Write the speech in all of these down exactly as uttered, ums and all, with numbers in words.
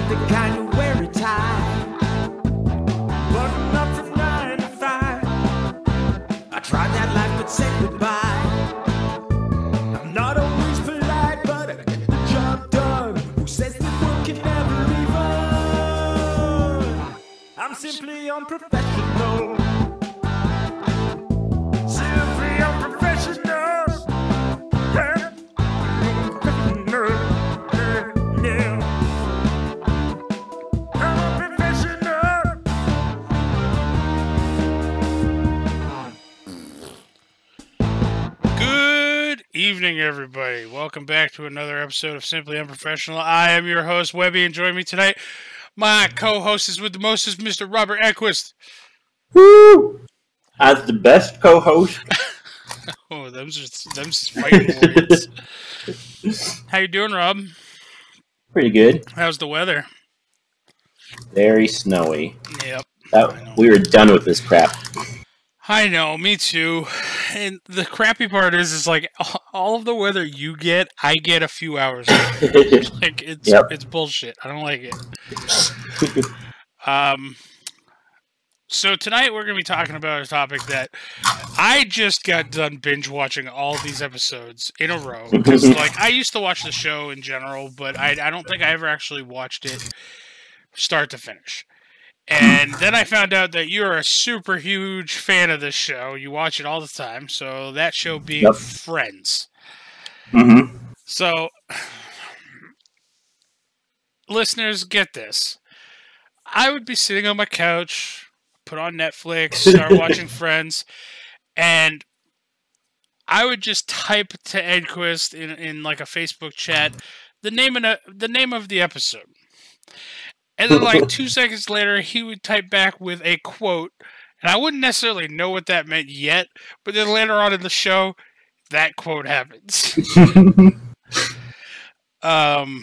the kind you wear a tie. Button up from nine to five. I tried that life but said goodbye. I'm not always polite, but I get the job done. Who says that work can never be fun? I'm simply unprofessional. Simply unprofessional. Yeah. Unprofessional. Yeah, yeah. Unprofessional. Good evening, everybody. Welcome back to another episode of Simply Unprofessional. I am your host, Webby, and join me tonight, my co-host is with the most, is Mister Robert Equist. Woo! As the best co-host. Oh, them's just, them's just fighting words. How you doing, Rob? Pretty good. How's the weather? Very snowy. Yep. That, we were done with this crap. I know, me too. And the crappy part is, is like all of the weather you get, I get a few hours of it. Like it's Yep. it's bullshit. I don't like it. Um. So tonight we're gonna be talking about a topic that I just got done binge watching all these episodes in a row because, like, I used to watch the show in general, but I I don't think I ever actually watched it start to finish. And then I found out that you're a super huge fan of this show. You watch it all the time. So that show being Yep. Friends. Mm-hmm. So, listeners, get this. I would be sitting on my couch, put on Netflix, start watching Friends, and I would just type to Edquist in, in like a Facebook chat the name of the, the name of the episode. And then, like, two seconds later, he would type back with a quote, and I wouldn't necessarily know what that meant yet, but then later on in the show, that quote happens. um,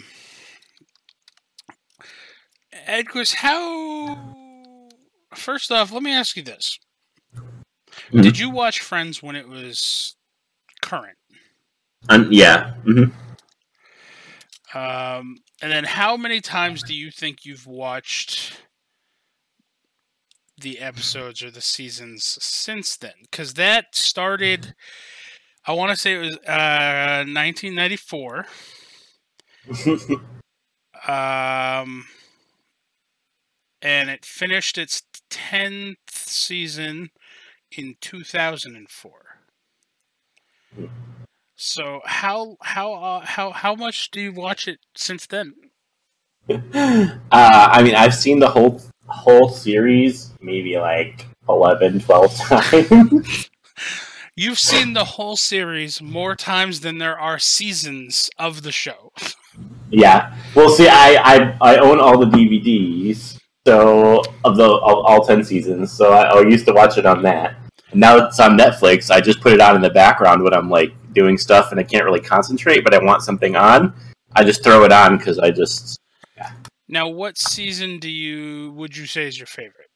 Edquist, how... First off, let me ask you this. Mm-hmm. Did you watch Friends when it was current? Um, yeah. Mm-hmm. Um, and then how many times do you think you've watched the episodes or the seasons since then? Because that started, I want to say it was uh, nineteen ninety-four. um, and it finished its tenth season in two thousand four. So how how uh, how how much do you watch it since then? uh, I mean, I've seen the whole whole series maybe like eleven, twelve times. You've seen the whole series more times than there are seasons of the show. Yeah. Well, see, I, I I own all the D V Ds, so of the of all ten seasons. So I, I used to watch it on that. And now it's on Netflix. I just put it on in the background when I'm like doing stuff and I can't really concentrate, but I want something on. I just throw it on because I just. Yeah. Now, what season do you would you say is your favorite?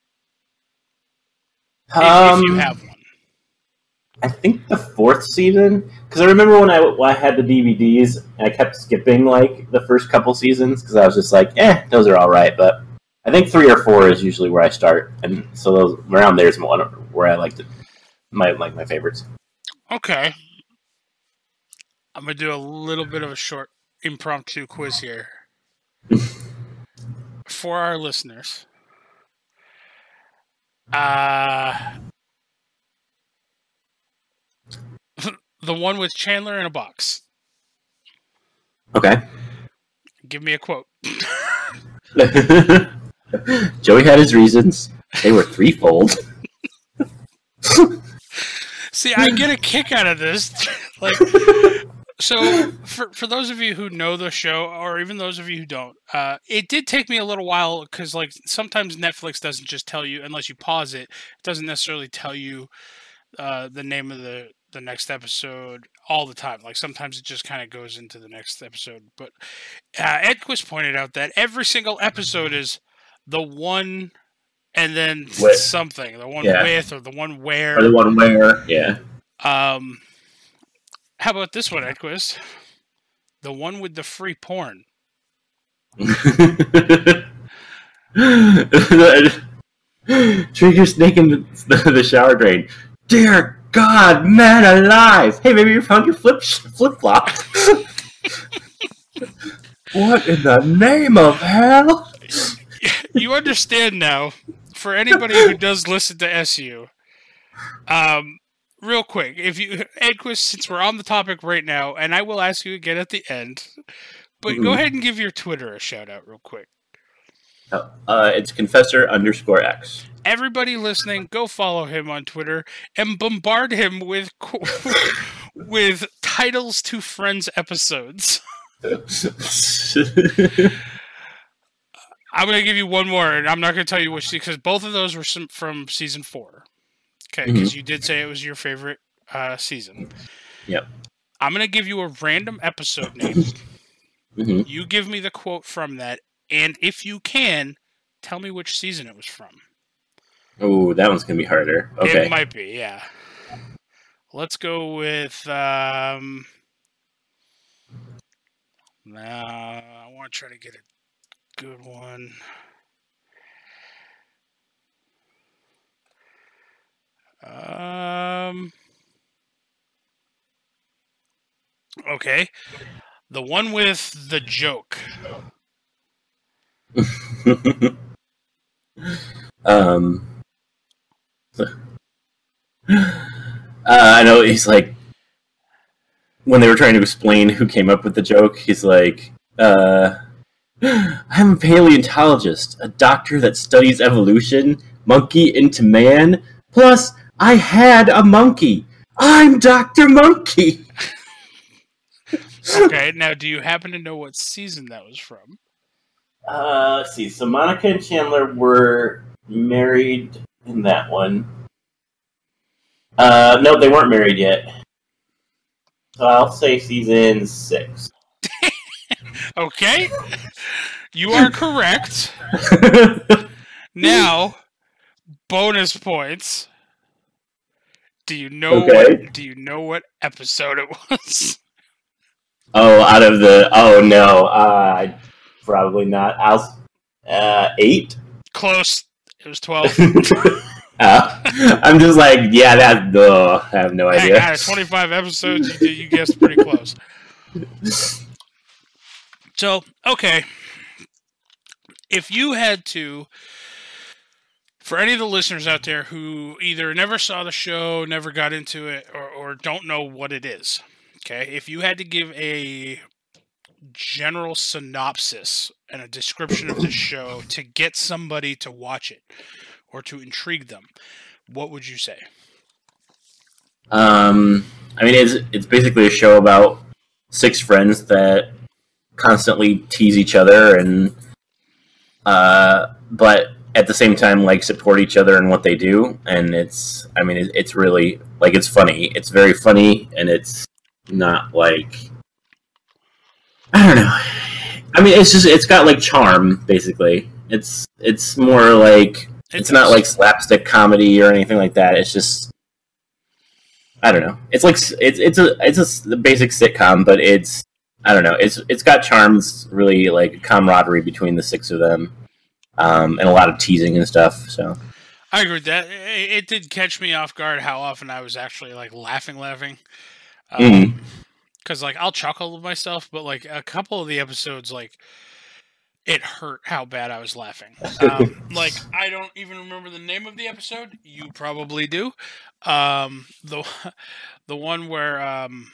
Um, if, if you have one. I think the fourth season, because I remember when I, when I had the D V Ds, and I kept skipping like the first couple seasons because I was just like, eh, those are all right. But I think three or four is usually where I start, and so those around there is one where I liked it, my like my favorites. Okay, I'm gonna do a little bit of a short impromptu quiz here for our listeners. Uh the one with Chandler in a box. Okay. Give me a quote. Joey had his reasons. They were threefold. See, I get a kick out of this. Like, so for for those of you who know the show, or even those of you who don't, uh, it did take me a little while because, like, sometimes Netflix doesn't just tell you unless you pause it. It doesn't necessarily tell you uh, the name of the the next episode all the time. Like, sometimes it just kind of goes into the next episode. But uh, Edquist pointed out that every single episode is the one and then with. something, the one Yeah. with or the one where. Or the one where, yeah. Um, how about this one, Edquist? The one with the free porn. Trigger snake in the, the shower drain. Dear God, man alive! Hey, maybe you found your flip flip flop. What in the name of hell? You understand now. For anybody who does listen to S U, um, real quick, if you Edquist, since we're on the topic right now, and I will ask you again at the end, but mm-hmm. go ahead and give your Twitter a shout out real quick. Uh, it's Confessor underscore X. Everybody listening, go follow him on Twitter and bombard him with with titles to Friends episodes. I'm going to give you one more, and I'm not going to tell you which, because both of those were some, from season four. Okay, because mm-hmm. you did say it was your favorite uh, season. Yep. I'm going to give you a random episode name. Mm-hmm. You give me the quote from that, and if you can, tell me which season it was from. Oh, that one's going to be harder. Okay. It might be, yeah. Let's go with... Um, nah, I want to try to get a good one. Um. Okay. The one with the joke. um. Uh, I know he's like, when they were trying to explain who came up with the joke, he's like, uh, I'm a paleontologist, a doctor that studies evolution, monkey into man, plus I had a monkey. I'm Doctor Monkey. Okay, now do you happen to know what season that was from? Uh, let's see. So Monica and Chandler were married in that one. Uh, no, they weren't married yet. So I'll say season six. Okay. You are correct. Now, bonus points. Do you know okay. what do you know what episode it was? Oh, out of the oh no. Uh probably not. I'll uh eight? Close. It was twelve. Uh, I'm just like, yeah, that. Oh, I have no idea. Out of twenty-five episodes, you, you guessed pretty close. So, okay. If you had to, for any of the listeners out there who either never saw the show, never got into it, or, or don't know what it is, okay, if you had to give a general synopsis and a description of the show to get somebody to watch it, or to intrigue them, what would you say? Um, I mean, it's it's basically a show about six friends that constantly tease each other, and uh, but at the same time, like, support each other in what they do. And it's, I mean, it, it's really like, it's funny. It's very funny, and it's not like, I don't know. I mean, it's just it's got like charm, basically. It's it's more like. It's not like slapstick comedy or anything like that. It's just, I don't know. It's like it's it's a it's a basic sitcom, but it's I don't know. It's it's got charms, really, like camaraderie between the six of them, um, and a lot of teasing and stuff. So I agree with that. It, it did catch me off guard how often I was actually like laughing, laughing. Um, mm-hmm. Cause like I'll chuckle with myself, but like a couple of the episodes, like. It hurt how bad I was laughing. Um, like, I don't even remember the name of the episode. You probably do. Um, the the one where um,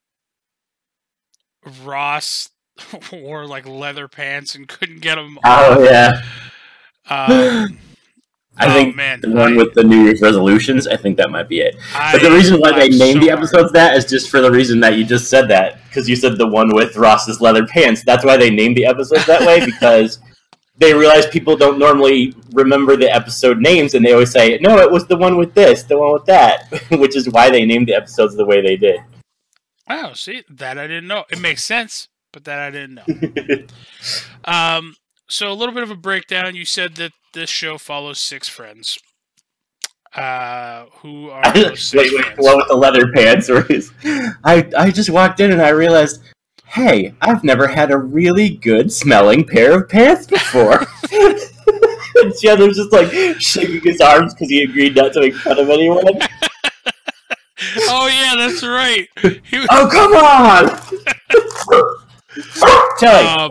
Ross wore, like, leather pants and couldn't get them off. Oh, yeah. Um, I oh, think man, the one I, with the New Year's resolutions, I think that might be it. I, but the reason why they named so the episodes hard. that is just for the reason that you just said that. Because you said the one with Ross's leather pants. That's why they named the episodes that way, because they realize people don't normally remember the episode names, and they always say, no, it was the one with this, the one with that, which is why they named the episodes the way they did. Oh, see, that I didn't know. It makes sense, but that I didn't know. um, so a little bit of a breakdown. You said that this show follows six friends. Uh, who are those six wait, wait, friends? The one with the leather pants. Where he's, I, I just walked in and I realized, hey, I've never had a really good smelling pair of pants before. And Chandler's just like shaking his arms because he agreed not to make fun of anyone. Oh yeah, that's right. He was, Oh come on! Telly. um,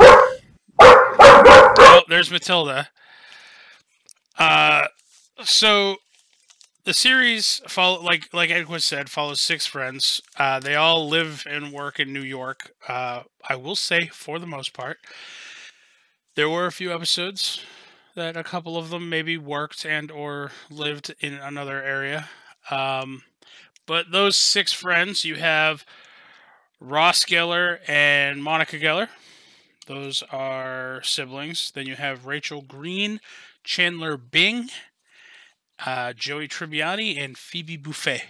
oh, there's Matilda. Uh, so the series follow like like Edquist said follows six friends. Uh, they all live and work in New York. Uh, I will say, for the most part, there were a few episodes that a couple of them maybe worked and or lived in another area. Um, but those six friends, you have Ross Geller and Monica Geller. Those are siblings. Then you have Rachel Green, Chandler Bing, uh, Joey Tribbiani, and Phoebe Buffay.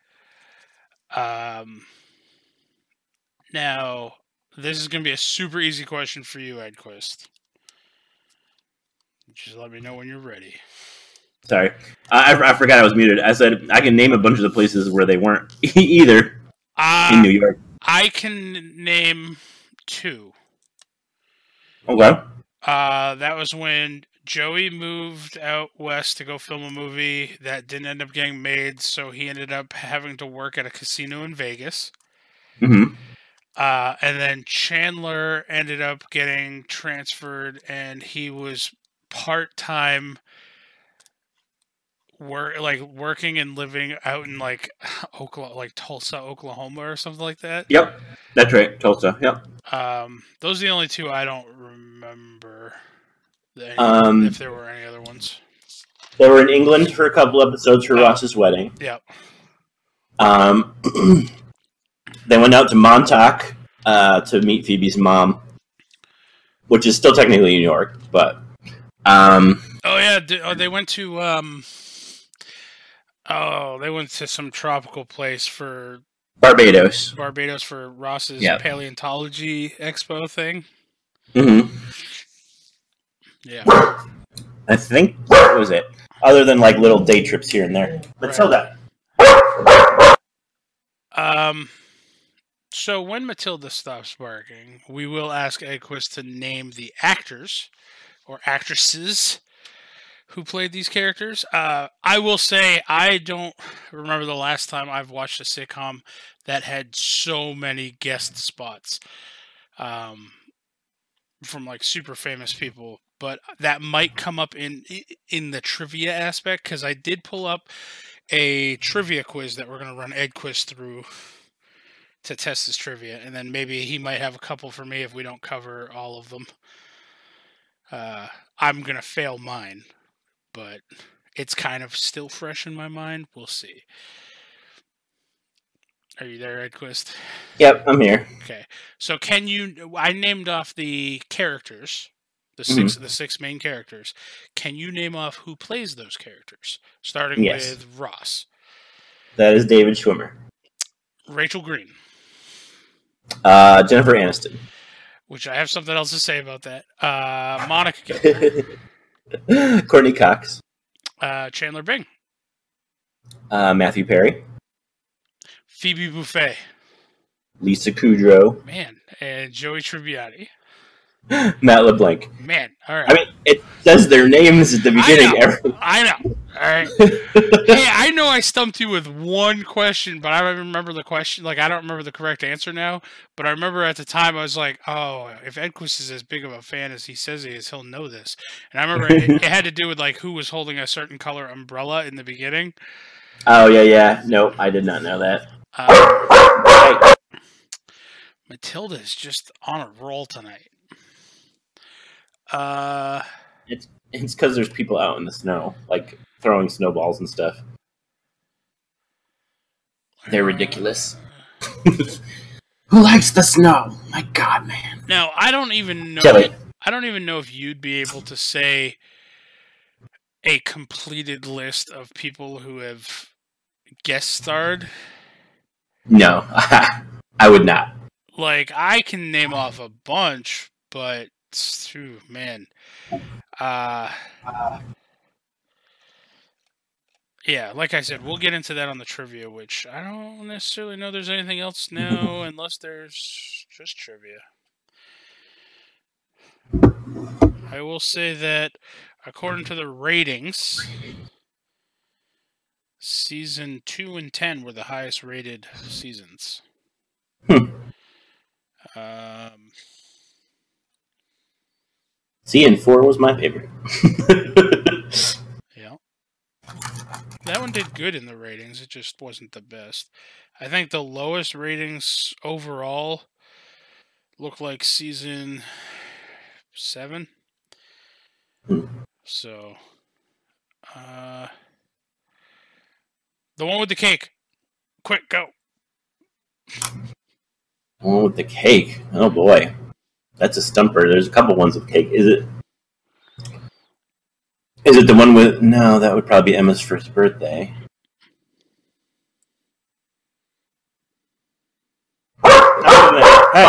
Um, now, this is going to be a super easy question for you, Edquist. Just let me know when you're ready. Sorry, I, I forgot I was muted. I said I can name a bunch of the places where they weren't either uh, in New York. I can name two. Okay. Uh, that was when Joey moved out west to go film a movie that didn't end up getting made, so he ended up having to work at a casino in Vegas. Mm-hmm. Uh, and then Chandler ended up getting transferred, and he was part-time work, like working and living out in like Oklahoma, like Tulsa, Oklahoma, or something like that. Yep, that's right, Tulsa. Yep. Um, those are the only two I don't remember. Any, Um, if there were any other ones. They were in England for a couple episodes for oh. Ross's wedding. Yep. Um, they went out to Montauk uh, to meet Phoebe's mom, which is still technically New York, but. Um, oh yeah, oh, they went to. Um, oh, they went to some tropical place for. Barbados. Barbados for Ross's yep. paleontology expo thing. Mm-hmm. Yeah. I think that was it. Other than like little day trips here and there. Matilda. Um. So when Matilda stops barking, we will ask Edquist to name the actors or actresses who played these characters. Uh, I will say I don't remember the last time I've watched a sitcom that had so many guest spots um, from like super famous people. But that might come up in in the trivia aspect, because I did pull up a trivia quiz that we're going to run Edquist through to test his trivia, and then maybe he might have a couple for me if we don't cover all of them. Uh, I'm going to fail mine, but it's kind of still fresh in my mind. We'll see. Are you there, Edquist? Yep, I'm here. Okay. So can you... I named off the characters, the six mm-hmm. the six main characters. Can you name off who plays those characters? Starting yes. with Ross. That is David Schwimmer. Rachel Green. Uh, Jennifer Aniston. Which I have something else to say about that. Uh, Monica Geller. Courtney Cox. Uh, Chandler Bing. Uh, Matthew Perry. Phoebe Buffay. Lisa Kudrow. Man, and Joey Tribbiani. Matt LeBlanc. Man, all right. I mean, it says their names at the beginning. I know. I know. All right. Hey, I know I stumped you with one question, but I don't remember the question. Like, I don't remember the correct answer now. But I remember at the time I was like, "Oh, if Edquist is as big of a fan as he says he is, he'll know this." And I remember it, it had to do with like who was holding a certain color umbrella in the beginning. Oh yeah, yeah. No, I did not know that. Um, right. Matilda is just on a roll tonight. Uh, it's it's because there's people out in the snow, like throwing snowballs and stuff. They're ridiculous. Who likes the snow? My God, man. Now I don't even know. Kelly. I don't even know if you'd be able to say a completed list of people who have guest starred. No, I would not. Like I can name off a bunch, but. True, man. Uh, yeah, like I said, we'll get into that on the trivia, which I don't necessarily know there's anything else now, unless there's just trivia. I will say that according to the ratings, season two and ten were the highest rated seasons. Hmm. Um, See, and four was my favorite. yeah. That one did good in the ratings. It just wasn't the best. I think the lowest ratings overall look like season seven. Hmm. So, uh, the one with the cake. Quick, go. One with the cake. Oh boy, that's a stumper. There's a couple ones with cake. Is it? Is it the one with? No, that would probably be Emma's first birthday. Hey.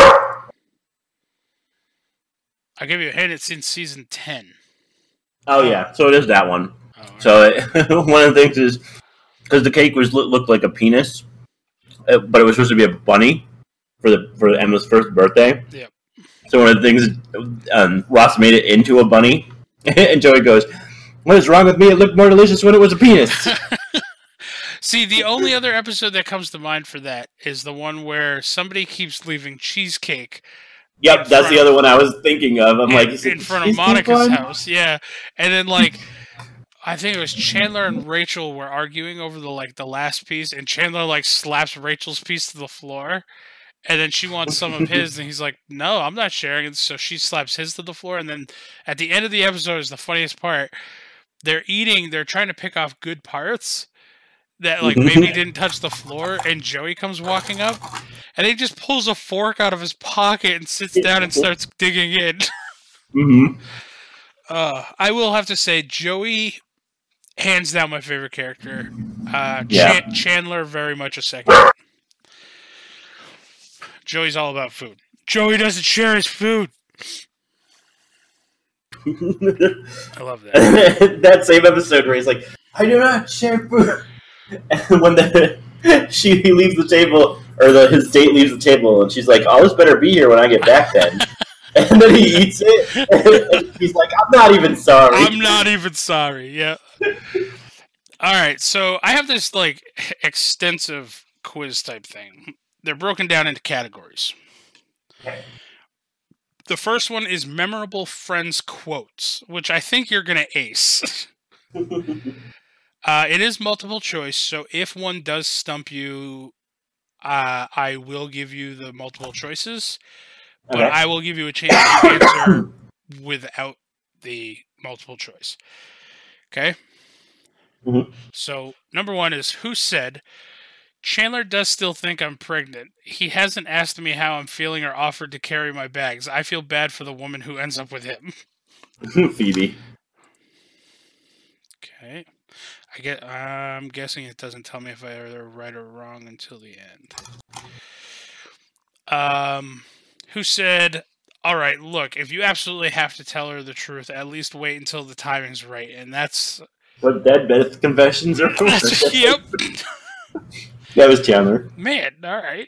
I'll give you a hint. It's in season ten. Oh yeah, so it is that one. Oh, right. So it, one of the things is because the cake was looked like a penis, but it was supposed to be a bunny for the for Emma's first birthday. Yep. So one of the things, um, Ross made it into a bunny, and Joey goes, "What is wrong with me? It looked more delicious when it was a penis." See, the only other episode that comes to mind for that is the one where somebody keeps leaving cheesecake. Yep, that's the other one I was thinking of. I'm in, like, is in it front of cheesecake Monica's one? house, yeah, and then like. I think it was Chandler and Rachel were arguing over the like the last piece, and Chandler like slaps Rachel's piece to the floor, and then she wants some of his, and he's like, "No, I'm not sharing it." So she slaps his to the floor, and then at the end of the episode is the funniest part. They're eating, they're trying to pick off good parts that like maybe didn't touch the floor, and Joey comes walking up, and he just pulls a fork out of his pocket and sits down and starts digging in. Mm-hmm. Uh, I will have to say, Joey. Hands down, my favorite character. Uh, Yeah. Chan- Chandler, very much a second. Joey's all about food. Joey doesn't share his food. I love that. That same episode where he's like, "I do not share food," and when the she he leaves the table, or the his date leaves the table, and she's like, "Oh, this better be here when I get back then." And then he eats it, and he's like, "I'm not even sorry." I'm not even sorry. Yeah. All right, so I have this like extensive quiz type thing. They're broken down into categories. Okay. The first one is memorable Friends quotes, which I think you're gonna ace. uh, it is multiple choice, so if one does stump you, uh, I will give you the multiple choices. But Okay. I will give you a chance to answer without the multiple choice. Okay? Mhm. So, number one is, who said, Chandler does still think I'm pregnant. He hasn't asked me how I'm feeling or offered to carry my bags. I feel bad for the woman who ends up with him. Phoebe. Okay. I get, I'm guessing it doesn't tell me if I either right or wrong until the end. Um... Who said, all right, look, if you absolutely have to tell her the truth, at least wait until the timing's right. And that's... What Dead Beth Confessions are from? Yep. That was Chandler. Man, all right.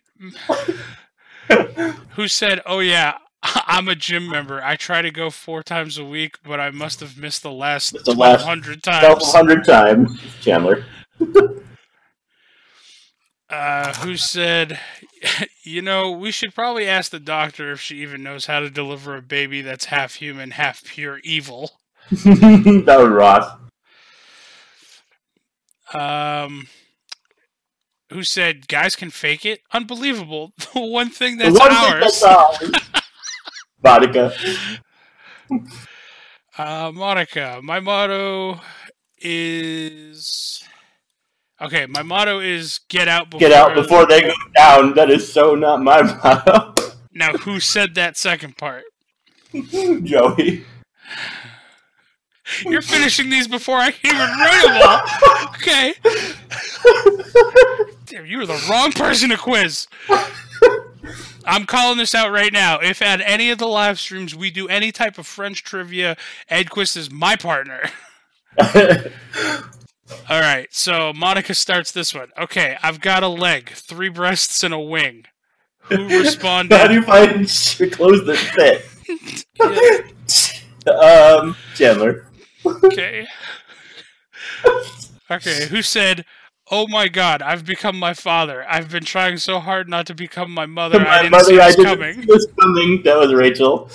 Who said, oh yeah, I'm a gym member. I try to go four times a week, but I must have missed the last The twelve last hundred twelve times. hundred times. Chandler. Uh, who said, you know, we should probably ask the doctor if she even knows how to deliver a baby that's half human, half pure evil. That was Ross. Um, who said, guys can fake it? Unbelievable. The one thing that's The one ours. thing that's ours. Vodka. Uh, Monica, my motto is... Okay, my motto is get out before... Get out before they go down. That is so not my motto. Now, who said that second part? Joey. You're finishing these before I can even write them all. Okay. Damn, you were the wrong person to quiz. I'm calling this out right now. If at any of the live streams we do any type of French trivia, Edquist is my partner. All right, so Monica starts this one. Okay, I've got a leg, three breasts, and a wing. Who responded? How do you find clothes that fit? Yeah. Um, Chandler. Okay. Okay, who said, "Oh my God, I've become my father. I've been trying so hard not to become my mother. My I didn't mother, see I this didn't coming." see this coming. That was Rachel.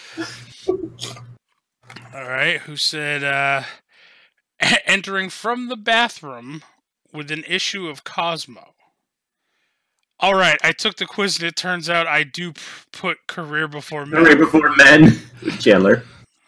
All right, who said, uh, "Entering from the bathroom with an issue of Cosmo." All right, I took the quiz and it turns out I do p- put career before men. Right before men. Chandler.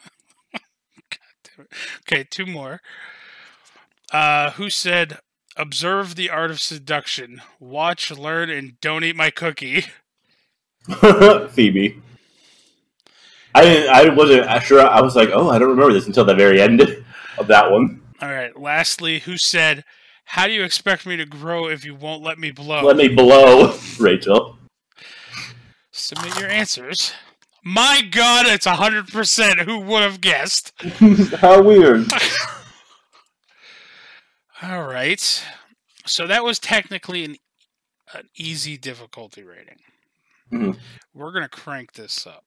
Okay, two more. Uh, who said, "Observe the art of seduction. Watch, learn, and don't eat my cookie." Phoebe. I didn't. I wasn't sure. I was like, oh, I don't remember this until the very end of that one. All right. Lastly, who said, "How do you expect me to grow if you won't let me blow?" Let me blow, Rachel. Submit your answers. My God, it's one hundred percent. Who would have guessed? How weird. All right. So that was technically an, an easy difficulty rating. Mhm. We're going to crank this up.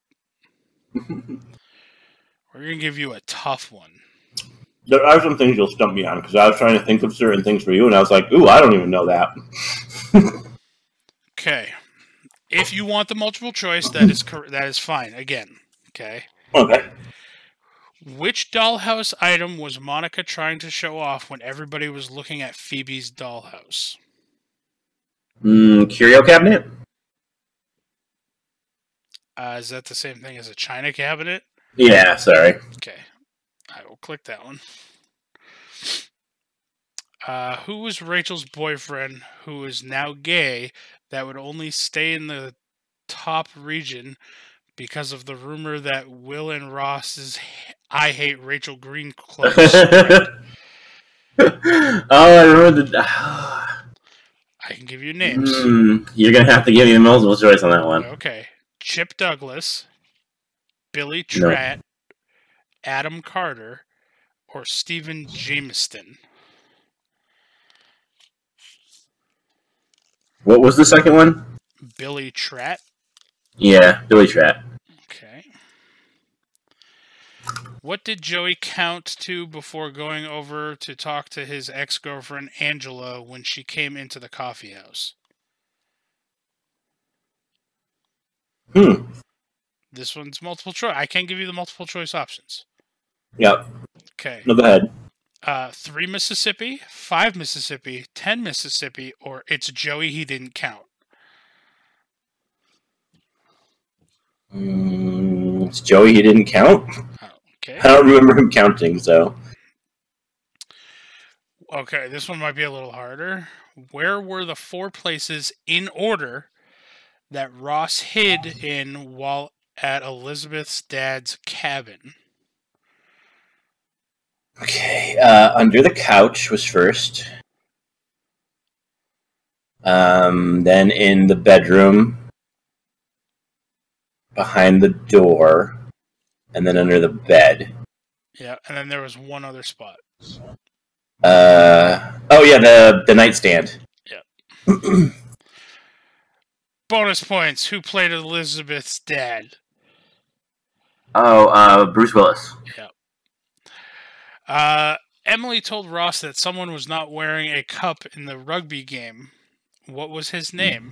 We're going to give you a tough one. There are some things you'll stump me on because I was trying to think of certain things for you, and I was like, ooh, I don't even know that. Okay. If you want the multiple choice, that is cor- that is fine. Again, okay. Okay. Which dollhouse item was Monica trying to show off when everybody was looking at Phoebe's dollhouse? Mm, curio cabinet? Uh, is that the same thing as a china cabinet? Yeah, sorry. Okay. I will click that one. Uh, who was Rachel's boyfriend who is now gay that would only stay in the top region because of the rumor that Will and Ross's I Hate Rachel Green clothes spread? Oh, I remember the... I can give you names. Mm, you're going to have to give me the multiple choice on that one. Okay. Chip Douglas, Billy No. Tratt, Adam Carter, or Stephen Jameson? What was the second one? Billy Tratt. Yeah, Billy Tratt. Okay. What did Joey count to before going over to talk to his ex-girlfriend Angela when she came into the coffee house? Hmm. This one's multiple choice. I can't give you the multiple choice options. Yep. Okay. No, go ahead. Uh, three Mississippi, five Mississippi, ten Mississippi, or it's Joey he didn't count. Mm, it's Joey he didn't count? Oh, okay. I don't remember him counting, so... Okay, this one might be a little harder. Where were the four places in order that Ross hid in while at Elizabeth's dad's cabin? Okay, uh, under the couch was first. Um, then in the bedroom, behind the door, and then under the bed. Yeah, and then there was one other spot. Uh, oh yeah, the the nightstand. Yeah. Bonus points. Who played Elizabeth's dad? Oh, uh, Bruce Willis. Yeah. Uh, Emily told Ross that someone was not wearing a cup in the rugby game. What was his name?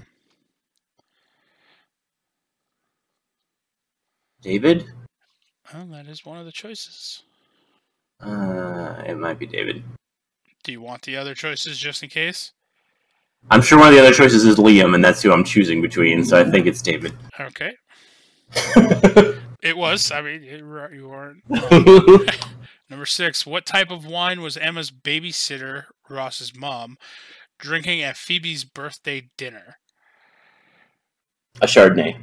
David? Oh, that is one of the choices. Uh, it might be David. Do you want the other choices just in case? I'm sure one of the other choices is Liam, and that's who I'm choosing between, so I think it's David. Okay. It was. I mean, you weren't. Number six. What type of wine was Emma's babysitter, Ross's mom, drinking at Phoebe's birthday dinner? A Chardonnay.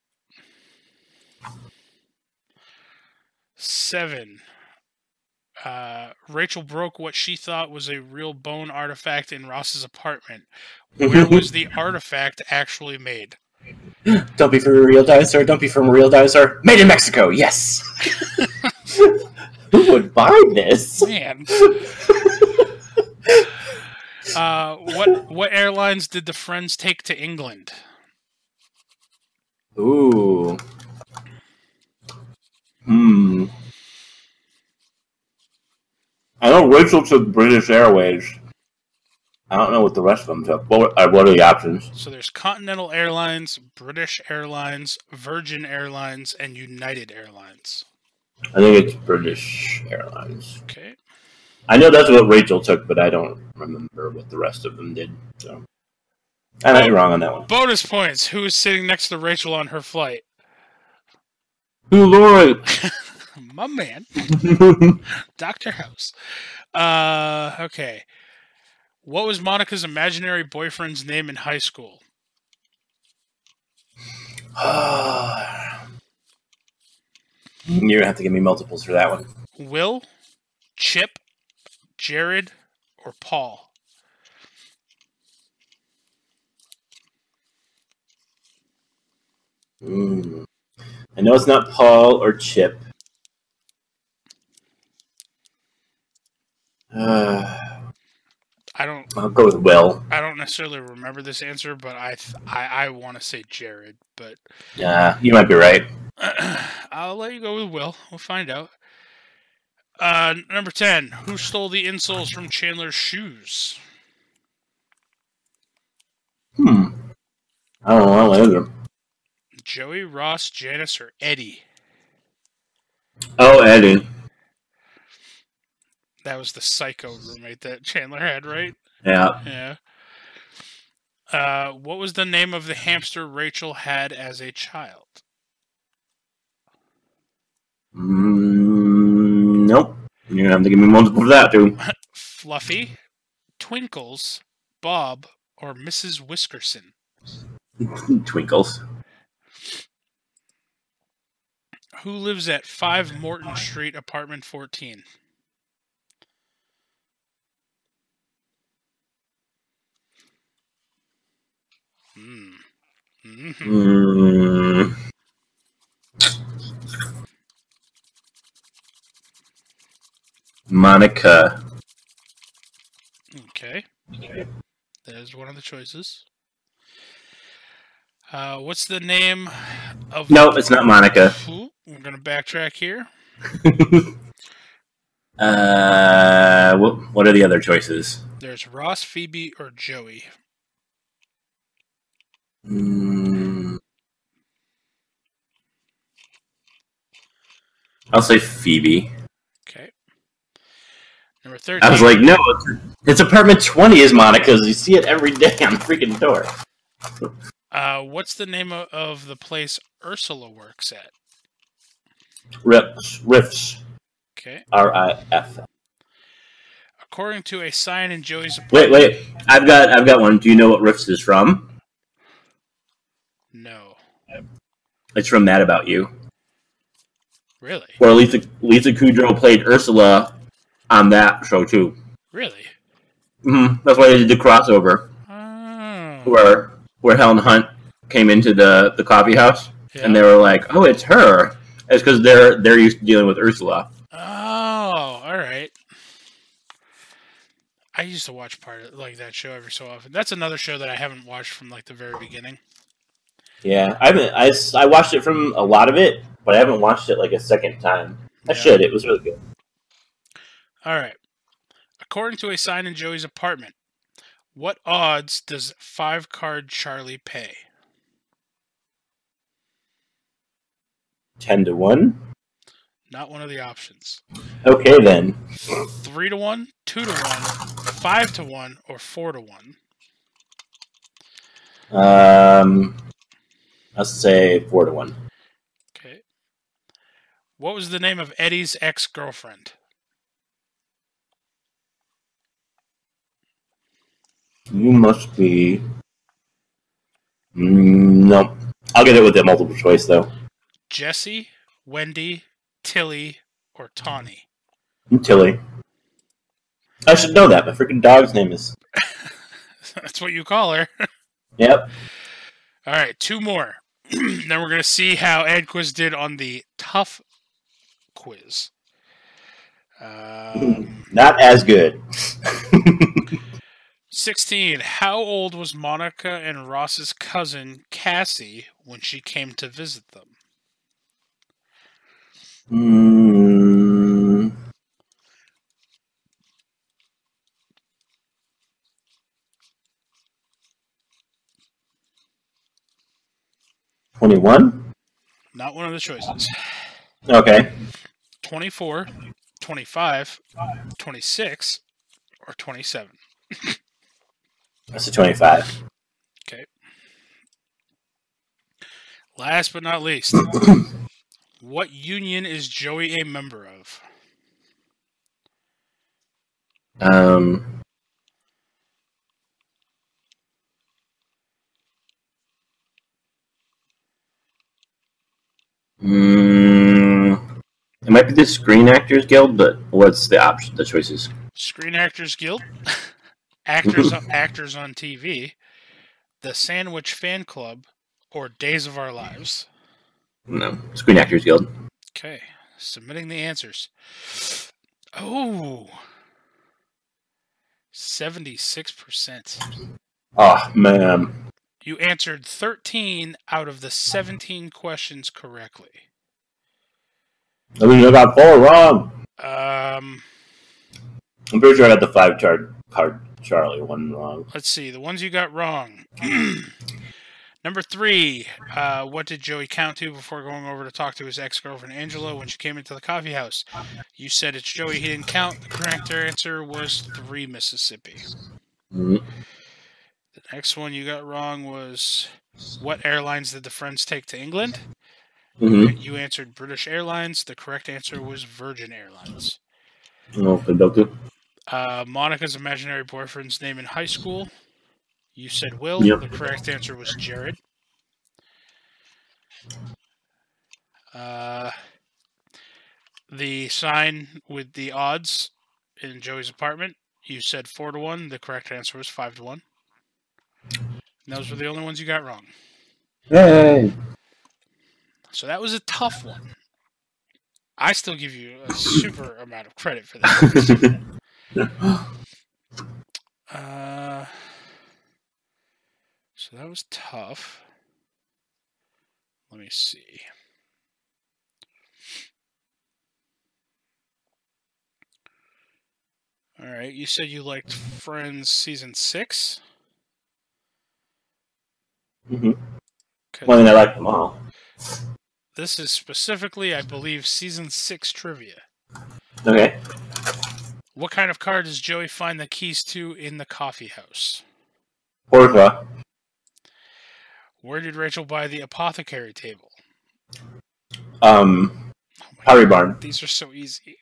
Seven. Uh, Rachel broke what she thought was a real bone artifact in Ross's apartment. Where was the artifact actually made? Don't be from a real dinosaur. Don't be from a real dinosaur. Made in Mexico. Yes. Who would buy this? Man. uh, what what airlines did the friends take to England? Ooh. Hmm. know Rachel took British Airways. I don't know what the rest of them took. What, uh, what are the options? So there's Continental Airlines, British Airlines, Virgin Airlines, and United Airlines. I think it's British Airlines. Okay. I know that's what Rachel took, but I don't remember what the rest of them did. So I might be wrong on that one. Bonus points. Who is sitting next to Rachel on her flight? Who, Lord? My man. Doctor House. Uh, okay. What was Monica's imaginary boyfriend's name in high school? You're going to have to give me multiples for that one. Will, Chip, Jared, or Paul? Mm. I know it's not Paul or Chip. Uh, I don't. I'll go with Will. I don't necessarily remember this answer, but I th- I, I want to say Jared, but Yeah, you might be right. I'll let you go with Will. We'll find out. Uh, number ten. Who stole the insoles from Chandler's shoes? Hmm. I don't know either. Joey, Ross, Janice, or Eddie? Oh, Eddie. That was the psycho roommate that Chandler had, right? Yeah. Yeah. Uh, what was the name of the hamster Rachel had as a child? Mm, nope. You're going to have to give me multiple for that, too. Fluffy, Twinkles, Bob, or Missus Whiskerson? Twinkles. Who lives at five Morton Street, apartment fourteen? Mm. Mm-hmm. Mm. Monica. Okay. That is one of the choices. Uh, what's the name of... No, it's not Monica. Ooh, we're going to backtrack here. uh, what, what are the other choices? There's Ross, Phoebe, or Joey. Mm. I'll say Phoebe. Okay. Number thirteen. I was like, no, it's, it's apartment twenty is Monica's. You see it every day on the freaking door. Uh, what's the name of, of the place Ursula works at? Riffs. Riffs. Okay. R I F. According to a sign in Joey's Wait, apartment... wait. I've got I've got one. Do you know what Riffs is from? No. It's from Mad About You. Really? Where Lisa, Lisa Kudrow played Ursula on that show, too. Really? Mm-hmm. That's why they did the crossover. Oh. Where where Helen Hunt came into the, the coffee house, Yeah. and they were like, oh, it's her. It's because they're, they're used to dealing with Ursula. Oh, all right. I used to watch part of like that show every so often. That's another show that I haven't watched from like the very beginning. Yeah, I haven't. I, I watched it from a lot of it, but I haven't watched it like a second time. I Yeah. should. It was really good. All right. According to a sign in Joey's apartment, what odds does five card Charlie pay? Ten to one. Not one of the options. Okay then. Three to one, two to one, five to one, or four to one. Um, I'll say four to one. Okay. What was the name of Eddie's ex-girlfriend? You must be. Mm, no, I'll get it with the multiple choice though. Jessie, Wendy, Tilly, or Tawny? Tilly. I should know that. My freaking dog's name is. That's what you call her. Yep. All right, two more. Then we're going to see how Ed Quiz did on the tough quiz. Um, Not as good. sixteen. How old was Monica and Ross's cousin, Cassie, when she came to visit them? Mm, twenty-one? Not one of the choices. Okay. twenty-four, twenty-five, twenty-six, or twenty-seven. That's a twenty-five. Okay. Last but not least, what union is Joey a member of? Um. Mm, it might be the Screen Actors Guild, but what's the option? The choices? Screen Actors Guild, actors actors on T V, the Sandwich Fan Club, or Days of Our Lives. No, Screen Actors Guild. Okay, submitting the answers. Oh, seventy-six percent. Oh man. You answered thirteen out of the seventeen questions correctly. I mean, I got four wrong. Um, I'm pretty sure I got the five card card Charlie one wrong. let's see. The ones you got wrong. Number three. Uh, what did Joey count to before going over to talk to his ex-girlfriend Angela when she came into the coffee house? You said it's Joey. He didn't count. The correct answer was three Mississippi. Mm-hmm. The next one you got wrong was, what airlines did the friends take to England? Mm-hmm. You answered British Airlines. The correct answer was Virgin Airlines. Oh, the Uh, Monica's imaginary boyfriend's name in high school. You said Will. Yep. The correct answer was Jared. Uh, the sign with the odds in Joey's apartment. You said four to one. The correct answer was five to one. And those were the only ones you got wrong. Hey. So that was a tough one. I still give you a super amount of credit for that. uh, so that was tough. Let me see. All right, you said you liked Friends season six. Mm-hmm. Well, I mean, I like them all. This is specifically, I believe, season six trivia. Okay. What kind of car does Joey find the keys to in the coffee house? Porta. Where did Rachel buy the apothecary table? Um, Oh my Pottery God, Barn. these are so easy.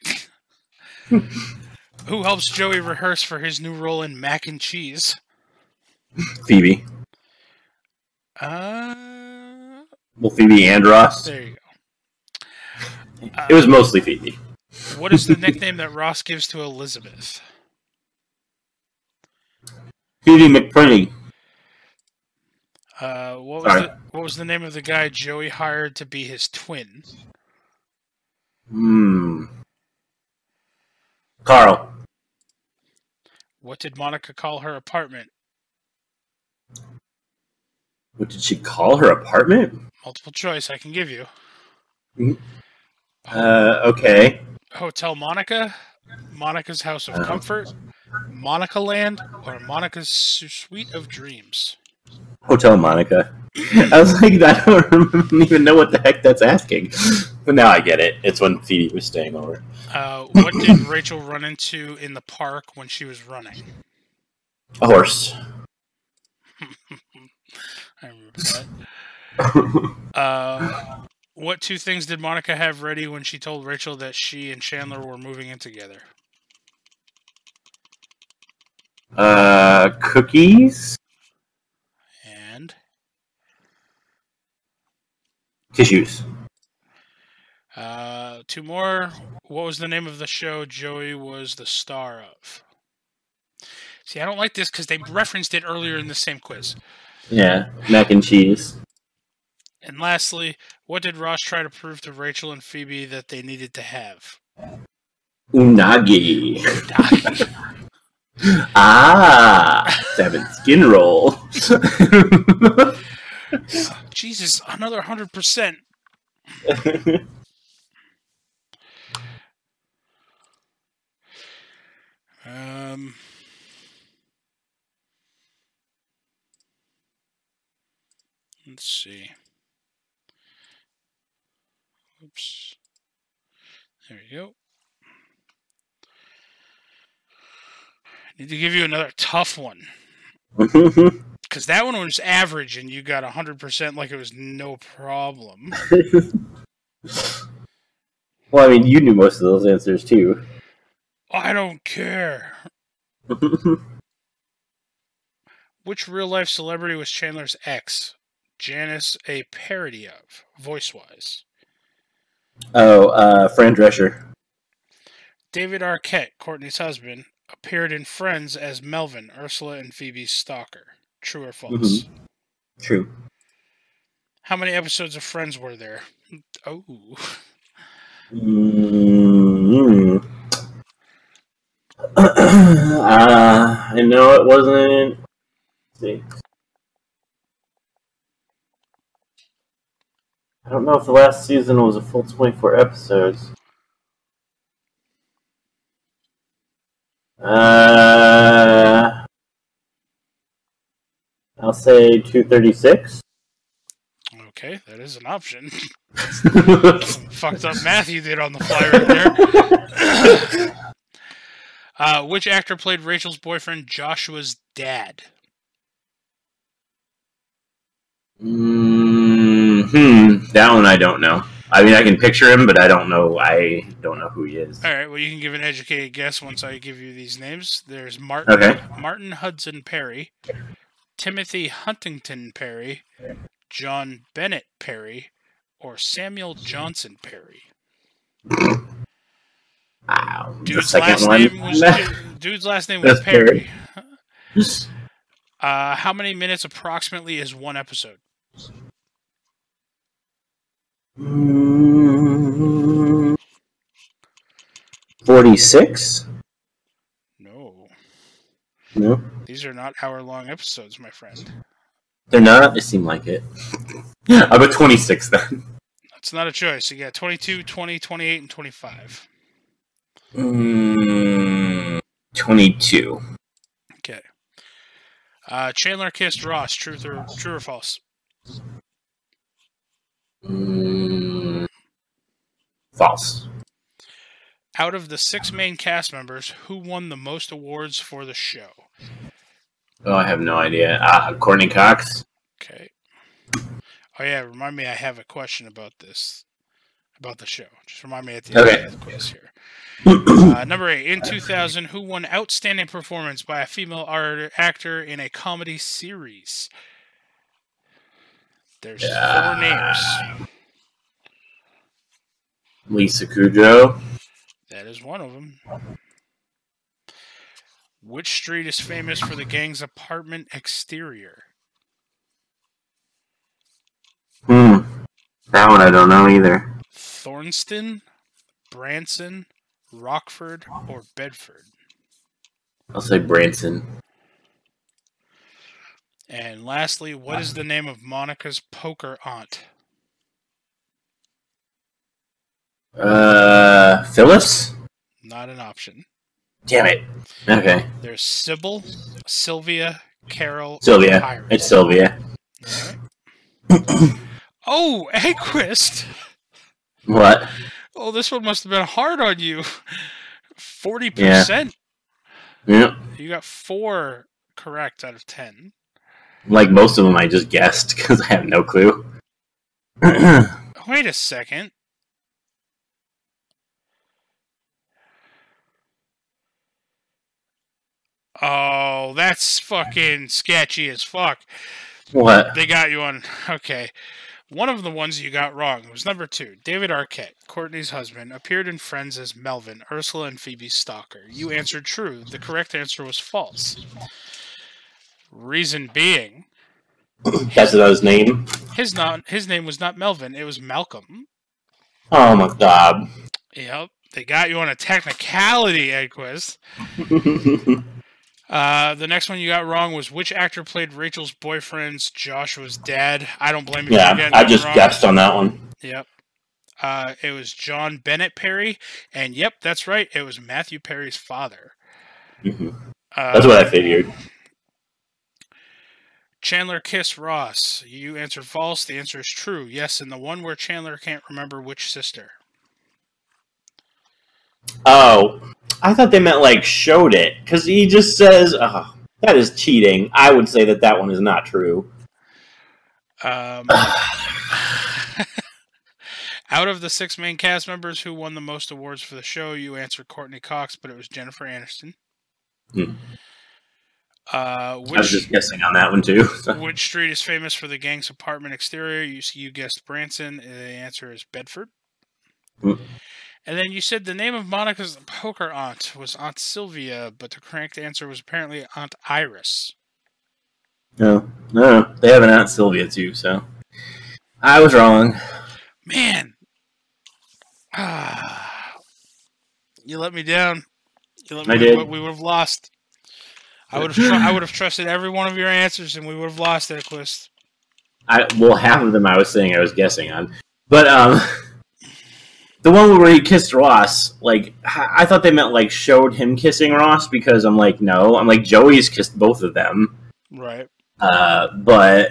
Who helps Joey rehearse for his new role in Mac and Cheese? Phoebe. Uh, Well, Phoebe and Ross. there you go. Uh, It was mostly Phoebe. What is the nickname that Ross gives to Elizabeth? Phoebe McPrinty. Uh, what was Sorry. the what was the name of the guy Joey hired to be his twin? Hmm. Carl. What did Monica call her apartment? What did she call her apartment? Multiple choice I can give you. Uh, okay. Hotel Monica, Monica's House of Uh. Comfort, Monica Land, or Monica's Suite of Dreams? Hotel Monica. I was like, I don't even know what the heck that's asking. But now I get it. It's when Phoebe was staying over. Uh, what did Rachel run into in the park when she was running? A horse. I remember that. Uh, what two things did Monica have ready when she told Rachel that she and Chandler were moving in together? Uh, cookies? And Tissues. uh, two more. What was the name of the show Joey was the star of? See, I don't like this because they referenced it earlier in the same quiz. Yeah, mac and cheese. And lastly, what did Ross try to prove to Rachel and Phoebe that they needed to have? Unagi. Unagi. Ah, seven skin roll. Jesus, another one hundred percent. Um, let's see. Oops. There you go. I need to give you another tough one. Because that one was average and you got one hundred percent like it was no problem. Well, I mean, you knew most of those answers, too. I don't care. Which real-life celebrity was Chandler's ex? Janice a parody of, voice-wise? Oh, uh, Fran Drescher. David Arquette, Courtney's husband, appeared in Friends as Melvin, Ursula and Phoebe's stalker. True or false? Mm-hmm. True. How many episodes of Friends were there? Oh. Mm-hmm. uh, I know it wasn't. Let's see. I don't know if the last season was a full twenty-four episodes. Uh, I'll say two thirty-six. Okay, that is an option. Some fucked up math you did on the fly right there. uh, which actor played Rachel's boyfriend Joshua's dad? Mm-hmm. That one I don't know. I mean, I can picture him, but I don't know. I don't know who he is. All right, well, you can give an educated guess once I give you these names. There's Martin, Okay. Martin Hudson Perry, Timothy Huntington Perry, John Bennett Perry, or Samuel Johnson Perry. Wow. Dude's the last second name one. was dude's last name was That's Perry. Perry. Uh, how many minutes approximately is one episode? Mm, forty-six? No. No. These are not hour-long episodes, my friend. They're not? They seem like it. I'll go twenty-six then. That's not a choice. You got twenty-two, twenty, twenty-eight, and twenty-five. Mm, twenty-two. Okay. Uh, Chandler kissed Ross. Truth or true or false? Mm, false. Out of the six main cast members, who won the most awards for the show? Oh, I have no idea. Uh, Courtney Cox? Okay. Oh yeah, remind me I have a question about this. About the show. Just remind me at the Okay. end of the quiz here. Uh, number eight. In two thousand, who won Outstanding Performance by a Female art- Actor in a Comedy Series? There's Yeah. four names. Lisa Kudrow? That is one of them. Which street is famous for the gang's apartment exterior? Hmm. That one I don't know either. Thornston, Branson, Rockford, or Bedford? I'll say Branson. And lastly, what is the name of Monica's poker aunt? Uh, Phyllis? Not an option. Damn it. Okay. There's Sybil, Sylvia, Carol, Sylvia. Iris. It's Sylvia. Alright. Oh, Eggquist! What? Oh, this one must have been hard on you. forty percent. Yeah. You got four correct out of ten. Like most of them I just guessed because I have no clue. Wait a second. Oh, that's fucking sketchy as fuck. What? They got you on. Okay. One of the ones you got wrong was number two. David Arquette, Courtney's husband, appeared in Friends as Melvin, Ursula and Phoebe's stalker. You answered true. The correct answer was false. Reason being, That's about his name? his not his name was not Melvin. It was Malcolm. Oh my god. Yep. They got you on a technicality, Edquist. Uh, the next one you got wrong was which actor played Rachel's boyfriend's Joshua's dad. I don't blame you for Yeah, getting I that just wrong. guessed on that one. Yep. Uh, it was John Bennett Perry, and yep, that's right. It was Matthew Perry's father. hmm Uh, That's what I figured. Chandler kissed Ross. You answered false. The answer is true. Yes, and the one where Chandler can't remember which sister. Oh, I thought they meant like showed it because he just says, "Oh, that is cheating." I would say that that one is not true. Um, out of the six main cast members who won the most awards for the show, you answered Courtney Cox, but it was Jennifer Aniston. Hmm. Uh, which, I was just guessing on that one too. Which street is famous for the gang's apartment exterior? You you guessed Branson. The answer is Bedford. Hmm. And then you said the name of Monica's poker aunt was Aunt Sylvia, but the correct answer was apparently Aunt Iris. No, no, they have an Aunt Sylvia too, so I was wrong. Man, ah, you let me down. You let me I did. We would have lost. I would have. Tr- I would have trusted every one of your answers, and we would have lost that quiz. I well, half of them I was saying I was guessing on, but um, the one where he kissed Ross, like I thought they meant like showed him kissing Ross because I'm like no, I'm like Joey's kissed both of them, right? Uh, but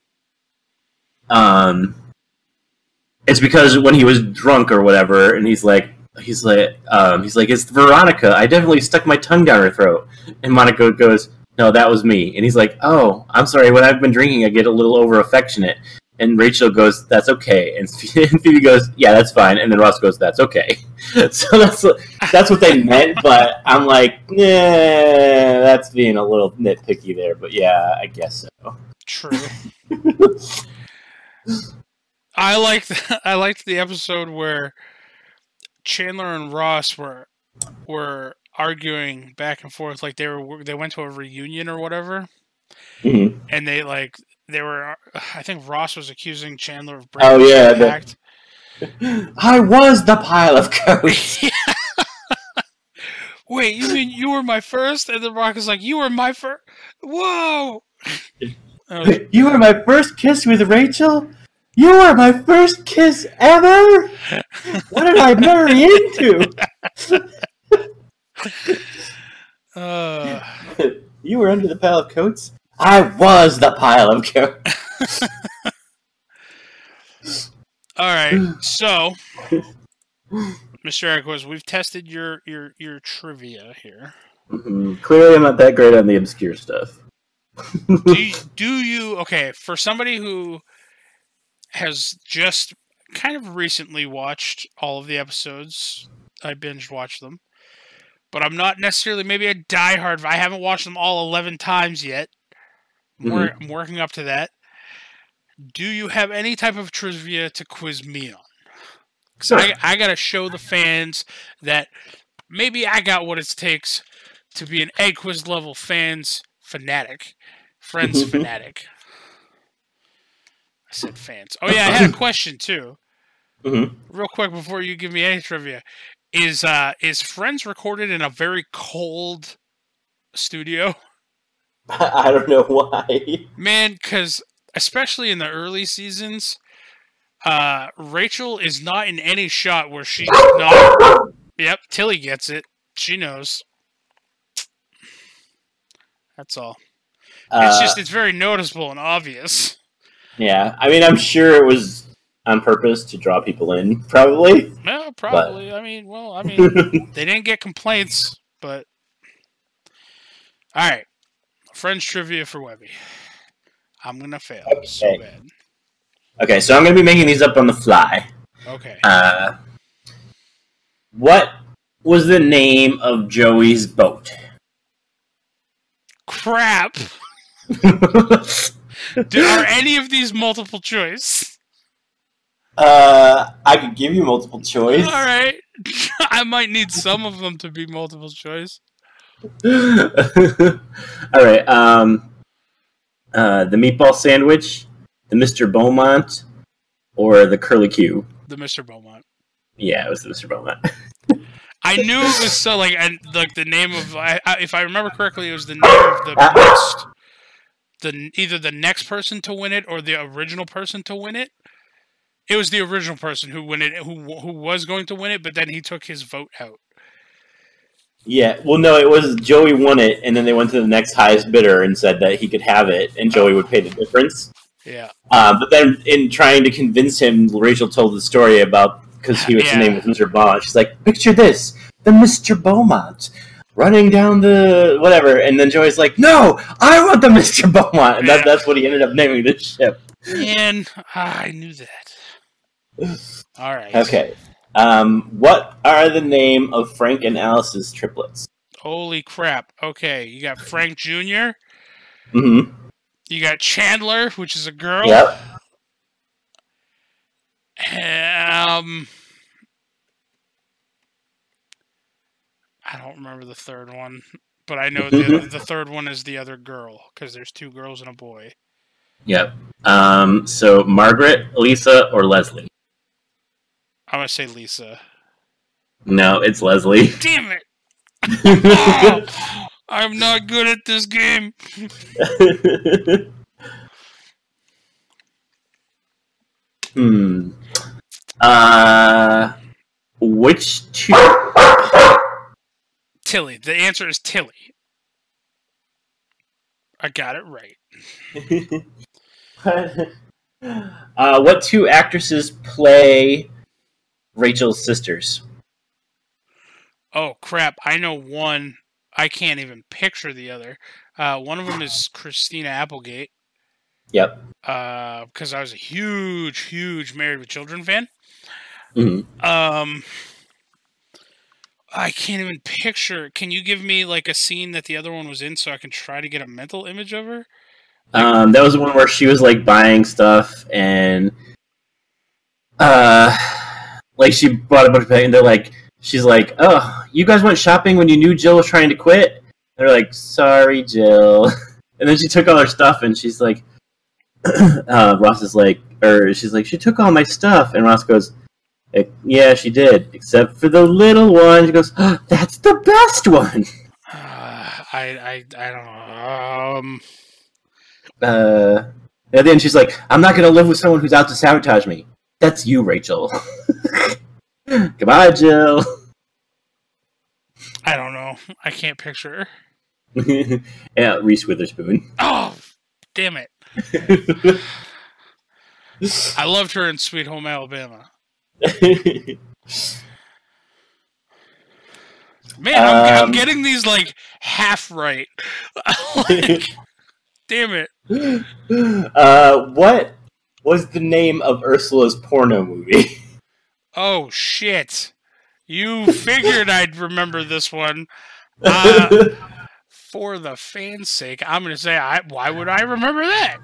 um, it's because when he was drunk or whatever, and he's like. He's like, um, he's like, it's Veronica. I definitely stuck my tongue down her throat. And Monica goes, no, that was me. And he's like, oh, I'm sorry. When I've been drinking, I get a little over affectionate. And Rachel goes, that's okay. And Phoebe goes, yeah, that's fine. And then Ross goes, that's okay. So that's that's what they meant. But I'm like, nah, that's being a little nitpicky there. But yeah, I guess so. True. I liked I liked the episode where Chandler and Ross were were arguing back and forth, like they were they went to a reunion or whatever, mm-hmm. and they like they were. I think Ross was accusing Chandler of breaking oh yeah, the pact. I was the pile of coats. Wait, you mean you were my first? And then Rock is like, you were my first. Whoa! Was... You were my first kiss with Rachel. You were my first kiss ever? What did I marry into? uh, you were under the pile of coats? I was the pile of coats. Alright, so, Mister Equus, we've tested your, your, your trivia here. Mm-hmm. Clearly I'm not that great on the obscure stuff. do, you, do you... Okay, for somebody who has just kind of recently watched all of the episodes. I binge watched them. But I'm not necessarily maybe a diehard. I haven't watched them all eleven times yet. I'm, mm-hmm. wor- I'm working up to that. Do you have any type of trivia to quiz me on? Because sure. I, I got to show the fans that maybe I got what it takes to be an Egg Quiz level fans fanatic. Friends fanatic. I said fans. Oh, yeah, I had a question, too. Mm-hmm. Real quick, before you give me any trivia. Is uh, is Friends recorded in a very cold studio? I don't know why. Man, because especially in the early seasons, uh, Rachel is not in any shot where she's not... Yep, Tilly gets it. She knows. That's all. Uh, it's just, it's very noticeable and obvious. Yeah, I mean, I'm sure it was on purpose to draw people in, probably. No, probably. But... I mean, well, I mean, they didn't get complaints, but... All right. Friends trivia for Webby. I'm going to fail okay. so bad. Okay, so I'm going to be making these up on the fly. Okay. Uh, what was the name of Joey's boat? Crap. Do, are any of these multiple choice? Uh, I could give you multiple choice. All right. I might need some of them to be multiple choice. All right. Um, uh, the meatball sandwich, the Mister Beaumont, or the curly Q? The Mister Beaumont. Yeah, it was the Mister Beaumont. I knew it was so like and like the name of I, I, if I remember correctly, it was the name of the next the either the next person to win it or the original person to win it. It was the original person who win it who who was going to win it, but then he took his vote out. Yeah, well, no, it was Joey won it, and then they went to the next highest bidder and said that he could have it, and Joey would pay the difference. Yeah. Uh, but then, in trying to convince him, Rachel told the story about because he was Yeah. her name was Mister Beaumont. She's like, "Picture this: the Mister Beaumont running down the whatever," and then Joey's like, "No, I want the Mister Beaumont," and Yeah. that, that's what he ended up naming the ship. Man, ah, I knew that. All right. Okay. Um, what are the name of Frank and Alice's triplets? Holy crap. Okay, you got Frank Junior Mm-hmm. You got Chandler, which is a girl. Yep. Um, I don't remember the third one, but I know the the third one is the other girl because there's two girls and a boy. Yep. Um, so Margaret, Lisa, or Leslie? I'm gonna say Lisa. No, it's Leslie. Damn it! Oh, I'm not good at this game. hmm. Uh, which two? Tilly. The answer is Tilly. I got it right. uh, what two actresses play Rachel's sisters? Oh crap! I know one. I can't even picture the other. Uh, one of them is Christina Applegate. Yep. Uh, because I was a huge, huge Married with Children fan. Mm-hmm. Um, I can't even picture. Can you give me like a scene that the other one was in so I can try to get a mental image of her? Um, that was the one where she was like buying stuff and, uh, like she bought a bunch of and they're like, she's like, "Oh, you guys went shopping when you knew Jill was trying to quit?" They're like, "Sorry, Jill." And then she took all her stuff and she's like, uh, Ross is like, or she's like, "She took all my stuff," and Ross goes, "Yeah, she did, except for the little one." She goes, "Oh, that's the best one." Uh, I, I, I don't know. Um, Uh, and then she's like, "I'm not gonna live with someone who's out to sabotage me." That's you, Rachel. Goodbye, Jill. I don't know. I can't picture her. Yeah, Reese Witherspoon. Oh, damn it! I loved her in Sweet Home Alabama. Man, I'm, Um, I'm getting these like half right. Like, damn it! uh, what was the name of Ursula's porno movie? Oh shit! You figured I'd remember this one. Uh, for the fans' sake, I'm gonna say, I. Why would I remember that?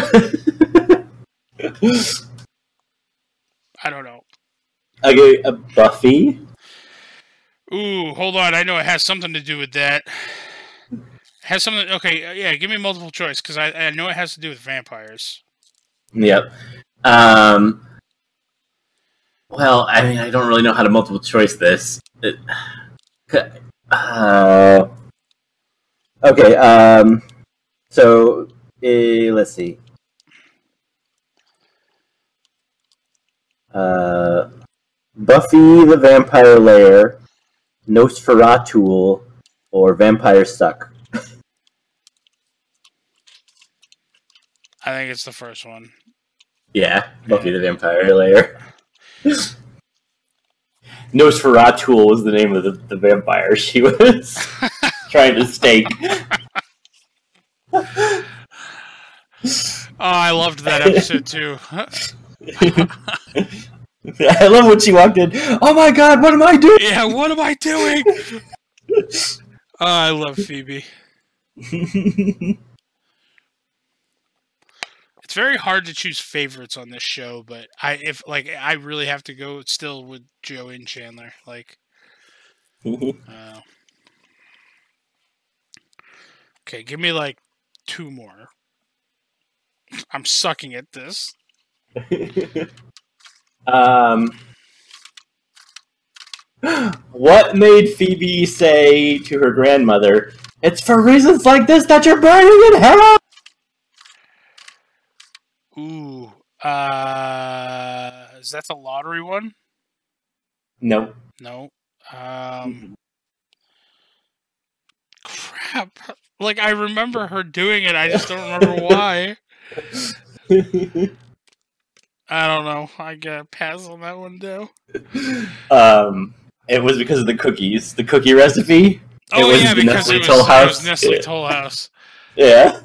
I don't know. Okay, uh, Buffy. Ooh, hold on. I know it has something to do with that. It has something. Okay, uh, yeah. Give me multiple choice because I, I know it has to do with vampires. Yep. Um. Well, I mean, I don't really know how to multiple choice this. It, uh, okay. Um. So, uh, let's see. Uh, Buffy the Vampire Lair, Nosferatu, or Vampire Suck. I think it's the first one. Yeah, Buffy the Vampire Lair. Nosferatu was the name of the, the vampire she was trying to stake. Oh, I loved that episode too. I love when she walked in. "Oh my god, what am I doing?" Yeah, what am I doing? Oh, I love Phoebe. It's very hard to choose favorites on this show, but I if like I really have to go still with Joey and Chandler. Like, uh, okay, give me like two more. I'm sucking at this. um, what made Phoebe say to her grandmother, "It's for reasons like this that you're burning in hell"? Ooh, uh, is that the lottery one? No. No. Um, crap. Like, I remember her doing it, I just don't remember why. I don't know. I gotta pass on that one, though. Um, it was because of the cookies. The cookie recipe. Oh, it was yeah, the because Nestle it was, Toll it House. was Nestle Yeah. Toll House. Yeah.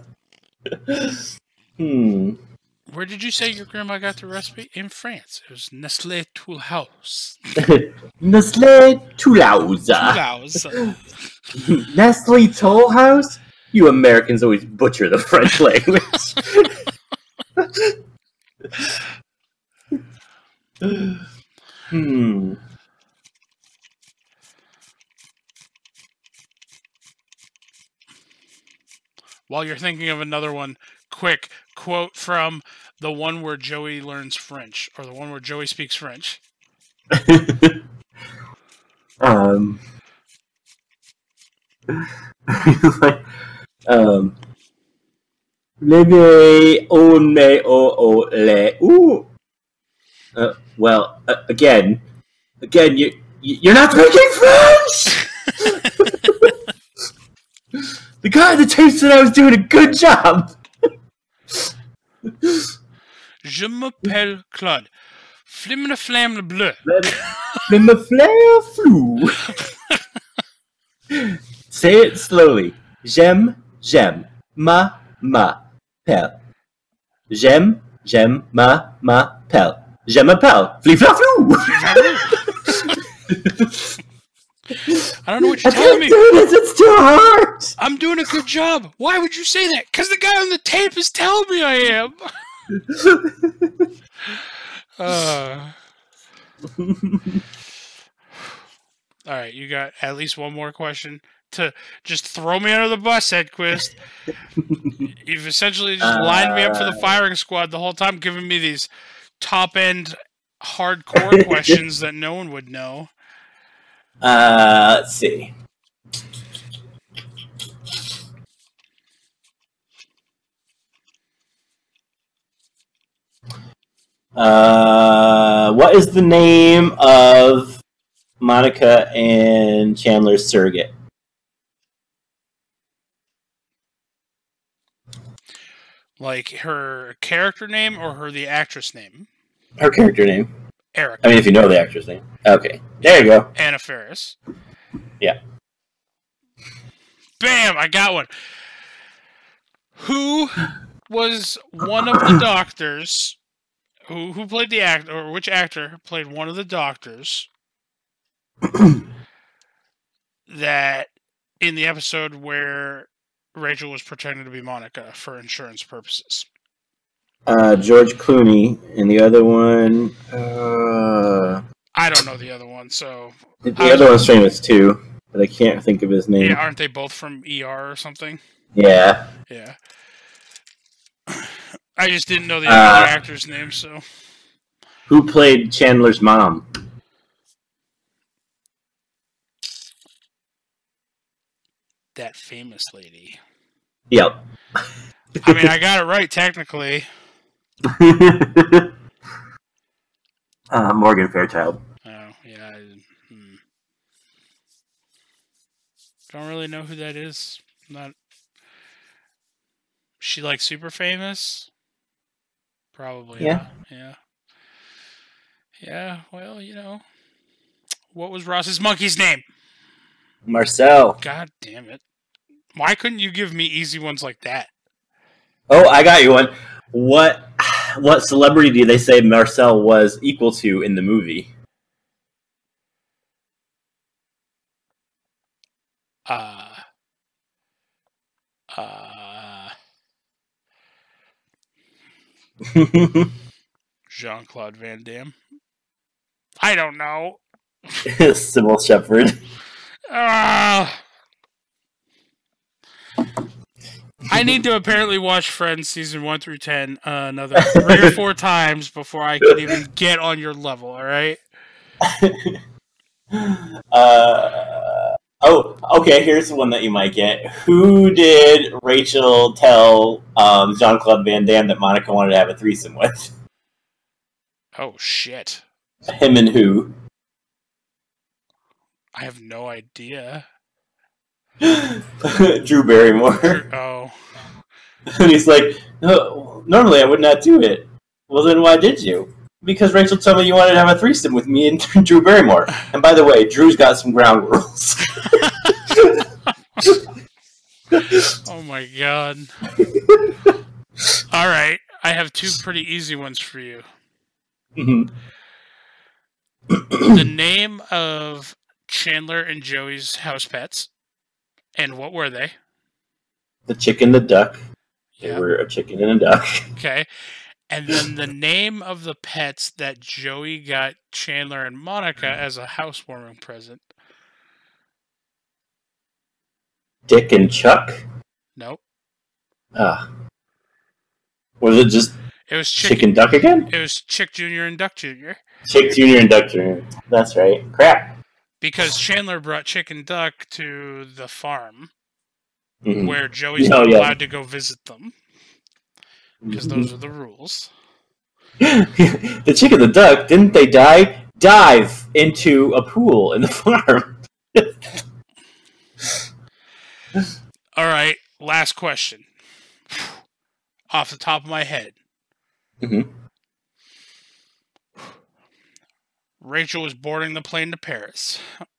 Hmm. Where did you say your grandma got the recipe? In France. It was Nestle Tool House. Nestle Toulouse. Toulouse. Nestle Toll House? You Americans always butcher the French language. hmm. While you're thinking of another one, quick quote from the one where Joey learns French, or the one where Joey speaks French. um. um. Leve on me o o le ooh. Uh, well, uh, again, again, you you're not speaking French. The guy at the tape said I was doing a good job. Je m'appelle Claude. Flim le flamme le bleu. Le me flare flou. Say it slowly. J'aime, j'aime, ma, ma, pelle. J'aime, j'aime, ma, ma, pelle. Je m'appelle Flee Fla Flou. I don't know what I you're telling can't me. do this. It's too hard. I'm doing a good job. Why would you say that? Because the guy on the tape is telling me I am. uh. All right, you got at least one more question to just throw me under the bus, Edquist. You've essentially just Uh, lined me up for the firing squad the whole time, giving me these top-end, hardcore questions that no one would know. Uh, let's see. Uh, what is the name of Monica and Chandler's surrogate? Like her character name or her the actress name? Her character name. Erica. I mean, if you know the actress name. Okay, there you go. Anna Faris. Yeah. Bam! I got one. Who was one of the doctors? Who who played the act or which actor played one of the doctors that in the episode where Rachel was pretending to be Monica for insurance purposes? Uh, George Clooney, and the other one. Uh, I don't know the other one, so the the other one's famous too, but I can't think of his name. yeah, aren't they both from E R or something? Yeah. Yeah. I just didn't know the Uh, other actor's name, so. Who played Chandler's mom? That famous lady. Yep. I mean, I got it right technically. uh, Morgan Fairchild. Oh, yeah. I, hmm. Don't really know who that is. Not. She like super famous? Probably. Yeah. Yeah. Yeah. Well, you know. What was Ross's monkey's name? Marcel. God damn it. Why couldn't you give me easy ones like that? Oh, I got you one. What what celebrity do they say Marcel was equal to in the movie? Uh. Uh. Jean-Claude Van Damme. I don't know. Sybil Shepherd. Uh, I need to apparently watch Friends season one through ten uh, another three or four times before I can even get on your level. All right. uh, oh, okay. Here's the one that you might get. Who did Rachel tell um, Jean-Claude Van Damme that Monica wanted to have a threesome with? Oh shit! Him and who? I have no idea. Drew Barrymore. Drew, oh. And he's like, no, normally I would not do it. Well, then why did you? Because Rachel told me you wanted to have a threesome with me and Drew Barrymore. And by the way, Drew's got some ground rules. Oh my god. Alright, I have two pretty easy ones for you. Mm-hmm. The name of Chandler and Joey's house pets, and what were they? The chicken, the duck. They Yeah. were a chicken and a duck. Okay. And then the name of the pets that Joey got Chandler and Monica as a housewarming present. Dick and Chuck? Nope. Ah. Was it just It was Chick, chicken duck again? It was Chick Junior and Duck Junior Chick Junior and Duck Junior That's right. Crap. Because Chandler brought Chick and Duck to the farm Mhm. where Joey's Oh, not yeah. allowed to go visit them. Because those are the rules. The chicken and the duck, didn't they die? Dive into a pool in the farm. Alright, last question. Off the top of my head. Mm-hmm. Rachel was boarding the plane to Paris.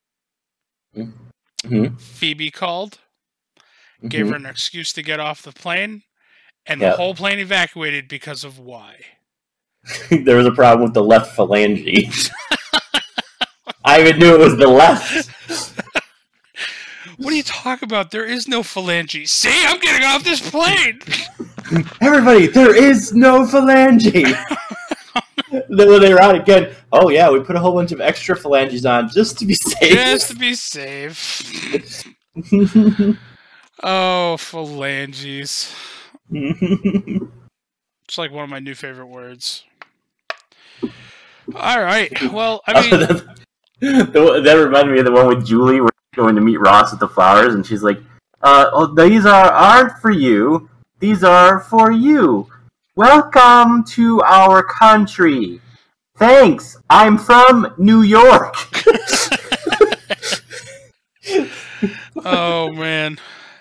Mm-hmm. Phoebe called, gave her an excuse to get off the plane, and Yep. the whole plane evacuated because of why? There was a problem with the left phalange. I even knew it was the left. What are you talking about? There is no phalange. See, I'm getting off this plane! Everybody, there is no phalange. Then when they were out again, oh yeah, we put a whole bunch of extra phalanges on just to be safe. Just to be safe. Oh, phalanges. It's like one of my new favorite words. Alright, well, I mean... that, that reminded me of the one with Julie where she's going to meet Ross with the flowers, and she's like, uh, oh, these are, aren't for you. These are for you. Welcome to our country. Thanks. I'm from New York. Oh, man.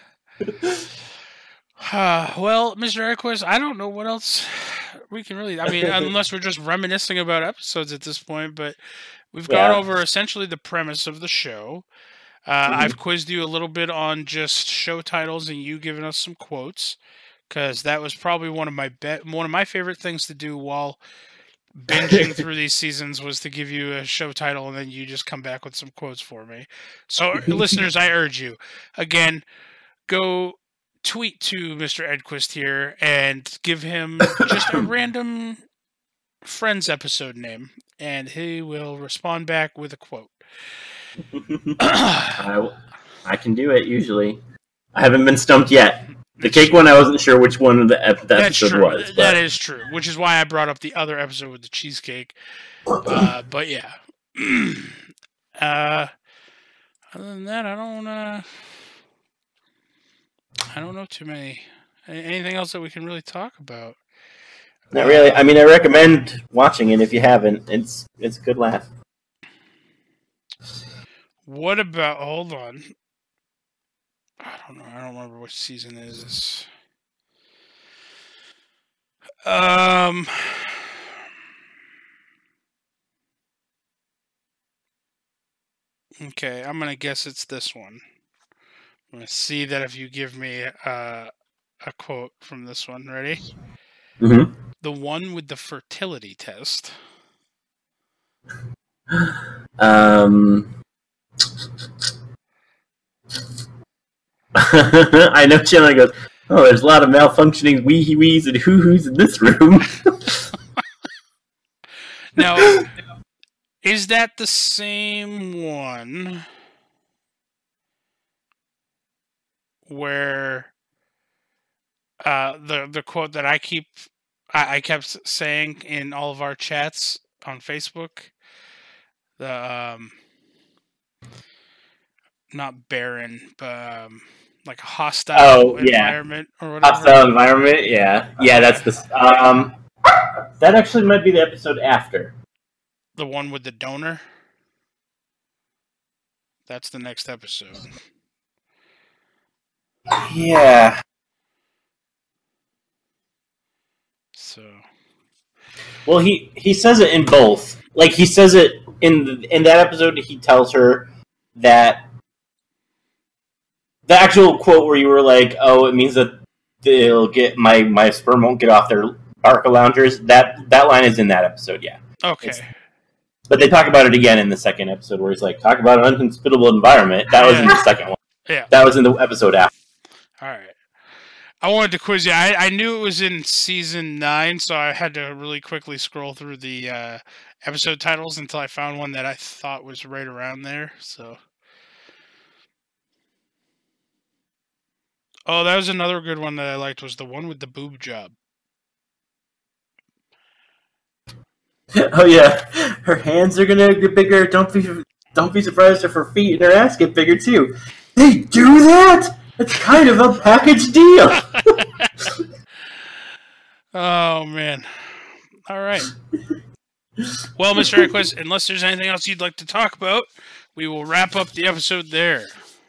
Uh, well, Mister Edquist, I don't know what else we can really... I mean, unless we're just reminiscing about episodes at this point, but we've Yeah. gone over essentially the premise of the show. Uh, Mhm. I've quizzed you a little bit on just show titles and you giving us some quotes, because that was probably one of my be- one of my favorite things to do while binging through these seasons was to give you a show title and then you just come back with some quotes for me. So, listeners, I urge you, again, go tweet to Mister Edquist here and give him just a random Friends episode name, and he will respond back with a quote. I, I can do it, usually. I haven't been stumped yet. The cake one, I wasn't sure which one of the, ep- the That's episode true. was. But... That is true, which is why I brought up the other episode with the cheesecake. Uh, but yeah. uh, other than that, I don't. Uh, I don't know too many. Anything else that we can really talk about? Not really. I mean, I recommend watching it if you haven't. It's it's a good laugh. What about? Hold on. I don't know. I don't remember which season it is. Um. Okay, I'm gonna guess it's this one. I'm gonna see that if you give me uh, a quote from this one. Ready? Mm-hmm. The one with the fertility test. Um. I know Chandler goes, oh, there's a lot of malfunctioning wee-wees and hoo-hoos in this room. Now, is that the same one where uh, the the quote that I keep I, I kept saying in all of our chats on Facebook? The um, not barren, but um, like a hostile Oh, yeah. environment or whatever. Hostile environment, yeah. Yeah, that's the... Um, that actually might be the episode after. The one with the donor. That's the next episode. Yeah. So. Well, he, he says it in both. Like, he says it in the, in that episode, he tells her that the actual quote where you were like, oh, it means that they'll get my, my sperm won't get off their Barca loungers. That that line is in that episode, yeah. Okay. It's, but they talk about it again in the second episode where he's like, talk about an unhospitable environment. That was yeah. in the second one. Yeah. That was in the episode after. All right. I wanted to quiz you. I, I knew it was in season nine, so I had to really quickly scroll through the uh, episode titles until I found one that I thought was right around there. So, oh, that was another good one that I liked. Was the one with the boob job? Oh yeah, her hands are gonna get bigger. Don't be don't be surprised if her feet and her ass get bigger too. They do that? It's kind of a package deal. Oh, man. All right. Well, Mister Equus, unless there's anything else you'd like to talk about, we will wrap up the episode there.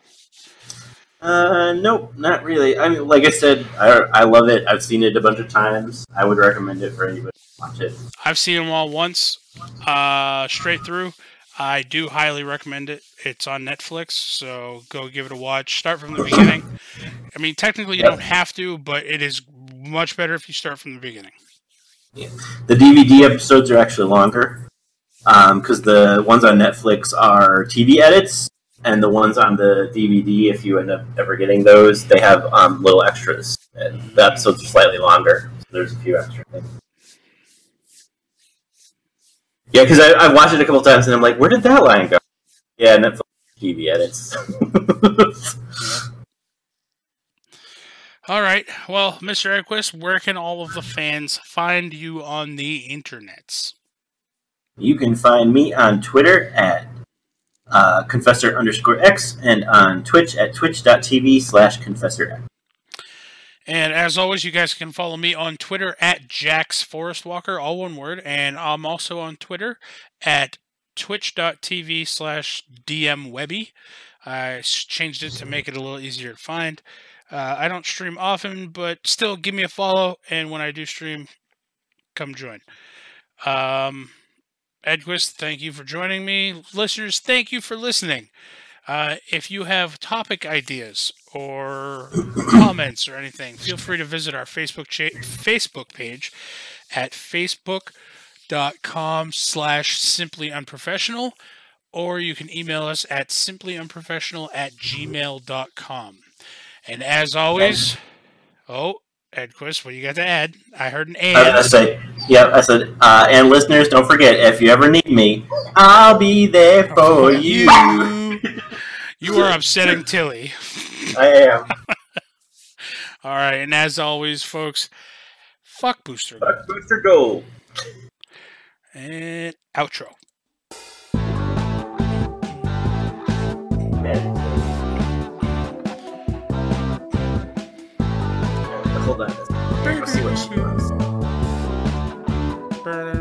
Uh, nope, not really. I mean, like I said, I, I love it. I've seen it a bunch of times. I would recommend it for anybody to watch it. I've seen them all once, uh, straight through. I do highly recommend it. It's on Netflix, so go give it a watch. Start from the beginning. I mean, technically you Yep. don't have to, but it is much better if you start from the beginning. Yeah. The D V D episodes are actually longer because um, the ones on Netflix are T V edits, and the ones on the D V D, if you end up ever getting those, they have um, little extras. And the episodes are slightly longer, so there's a few extra things. Yeah, because I've watched it a couple times, and I'm like, where did that line go? Yeah, Netflix T V edits. All right. Well, Mister Equus, where can all of the fans find you on the internets? You can find me on Twitter at uh, Confessor underscore X and on Twitch at twitch.tv slash Confessor X. And as always, you guys can follow me on Twitter at Jax Forest Walker, all one word. And I'm also on Twitter at twitch.tv slash DMWebby. I changed it to make it a little easier to find. Uh, I don't stream often, but still give me a follow. And when I do stream, come join. Um, Edquist, thank you for joining me. Listeners, thank you for listening. Uh, if you have topic ideas or comments or anything, feel free to visit our Facebook cha- Facebook page at facebook.com slash simply unprofessional, or you can email us at simplyunprofessional at gmail.com. And as always, oh, Edquist, what do you got to add? I heard an and. I say, yeah, I said, uh, and listeners, don't forget, if you ever need me, I'll be there for you. You are upsetting Tilly. I am. All right, and as always, folks, fuck Booster Gold. Fuck Booster Gold. And outro. Hold on. Let's see what she wants. Burn